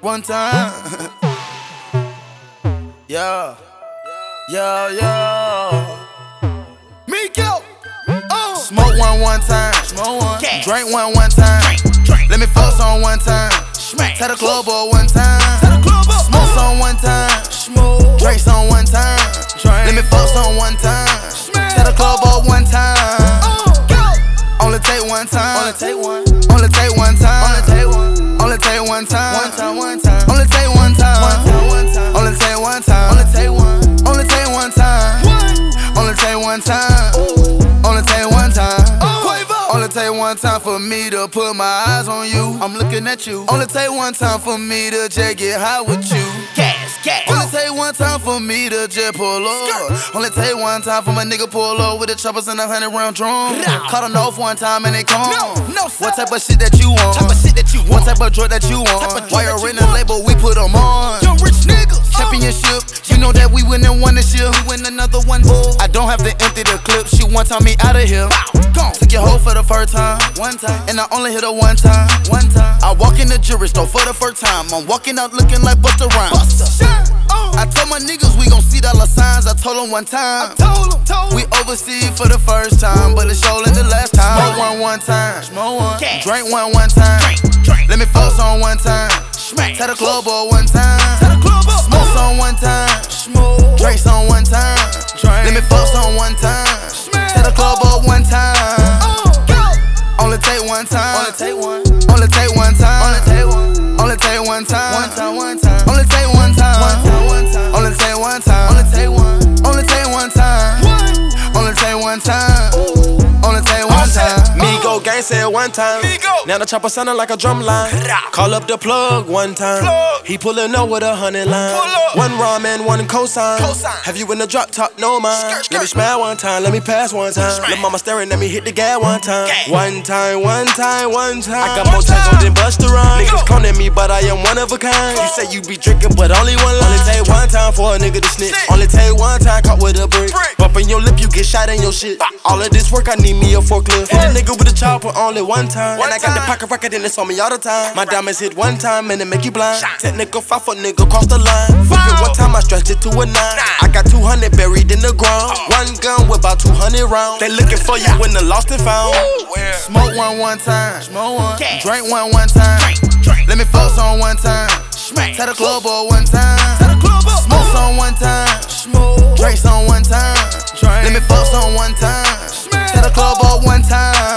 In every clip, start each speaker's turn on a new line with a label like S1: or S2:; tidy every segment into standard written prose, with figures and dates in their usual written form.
S1: One time. Yeah. Yeah, yeah. Miko. Smoke one time. Smoke one. Drink one time. Let me fuck on one time. Tell the club up one time. Smoke some one time. Drink some one time. Let me fuck on one time. Tell the club up one time. Only take one time. Only take one. Only take one time. Only take one. Only take one time. One time. One time. Only take one time. One time. Only take one time. Only take one. Only take one time. Only take one time. Only take one time. Only take one time for me to put my eyes on you. I'm looking at you. Only take one time for me to just get high with you. Only take one time for me to just pull up. Only take one time for my nigga pull up with the choppers and 100-round drum. Caught them off one time and they come. What type of shit that you want? What type of drug that you want? Why you in the label, we put them on. Young rich niggas. Championship, you know that we winning one this year. We win another one. I don't have to empty the clip. She one time me out of here. Took your hoe for the first time. One time. And I only hit her one time. One time. I walk in the jewelry store for the first time. I'm walking out looking like Busta Rhymes. I told my niggas we gon' see dollar signs. I told them one time. We overseas for the first time, but it's surely the last time. Smoke one time. Smoke one. Drink one time. Let me fuck on one time. Tell the club up one time. Smoke some one time. Drink some one time. Let me fuck on one time. Tell the club up one time. Only take one time. Only take one. Only take one time. Only take one. Only take one time. One time. One time. Only take one time. One time. One time. Only take one time. Only take one. Only take one time. Only take one time. Only take one time.
S2: Migo gang said one time. Now the chopper sounding like a drum line. Call up the plug one time. He pulling up with 100 line. One ramen, one cosign. Have you in the drop top? No mind. Let me smile one time. Let me pass one time. Lil' mama staring at me, hit the gas one time. One time, one time, one time. I got more tags on than Busta Rhymes. Niggas cloning me, but I am one of a kind. You say you be drinking, but only one line. Only take one time for a nigga to snitch. Only take one time caught with a brick. Bumping your lip, you get shot in your shit. All of this work, I need me a forklift. Hit a nigga with a chopper only one time. And I got the pocket rocket and it's on me all the time. My diamonds hit one time and it make you blind. Technical 5-foot nigga cross the line. Fuck it one time, I stretched it to a 9. I got 200 buried in the ground. One gun with about 200 rounds. They looking for you when the lost and found.
S1: Smoke one time. Smoke one. Drink one time. Let me fuck on one time. Tell the club up one time. Smoke some one time. Drink some one time. Let me fuck on one time. Tell the club up one time.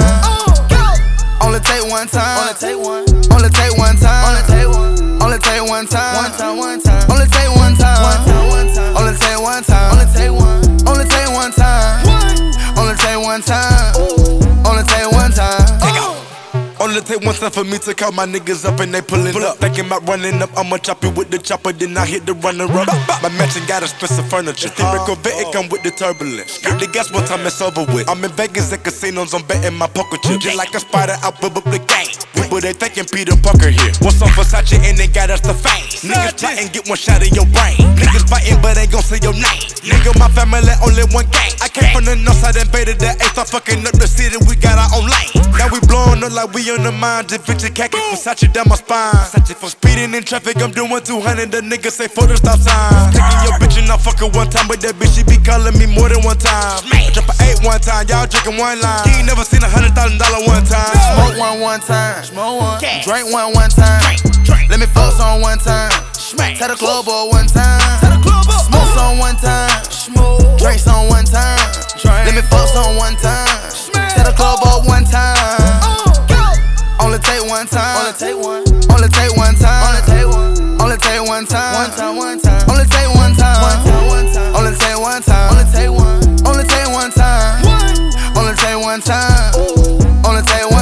S1: Only take one time. Only take one. Only take one time. Only take one. Only take one time. One time. One time. Only take one time. One time. One time. Only take one time. Only take one. Only take one time. Only take one time. Only take one time.
S3: Only take one time for me to call my niggas up and they pullin' up. Thinking about running up, I'ma chop it with the chopper, then I hit the runner up. My mansion got expensive furniture. The Corvette, it come with the turbulence. Get the gas one time, it's over with. I'm in Vegas at casinos, I'm betting my poker chips. Just like a spider out of the game. People they thinking Peter Parker here. What's on Versace and they got us the fame. Niggas plotting, get one shot in your brain. Niggas fighting, but ain't gon' say your name. Nigga, my family only one gang. I came from the north side, invaded the east, start fucking up the city. We got our own lane. Now we blowing up like we on the mind. Just picture khaki Versace down my spine. Versace for speeding in traffic, I'm doing 200. The nigga say for the stop sign. Taking your bitch and I fuck her one time, but that bitch she be calling me more than one time. I drop an 8 one time, y'all drinking one line. You ain't never seen $100,000 one time.
S1: Smoke one time. Smoke one. Drink one time. Let me fuck on one time. Tell the club up one time. Smoke some one time. Drink some one time. Let me fuck on one time. Tell the club up one time. Only take one time. Only take one. Only take one time. Only take one. Only take one time. One time. One time. Only take one time. One time. One time. Only take one time. Only take one. Only take one time. Only take one time. Only take one.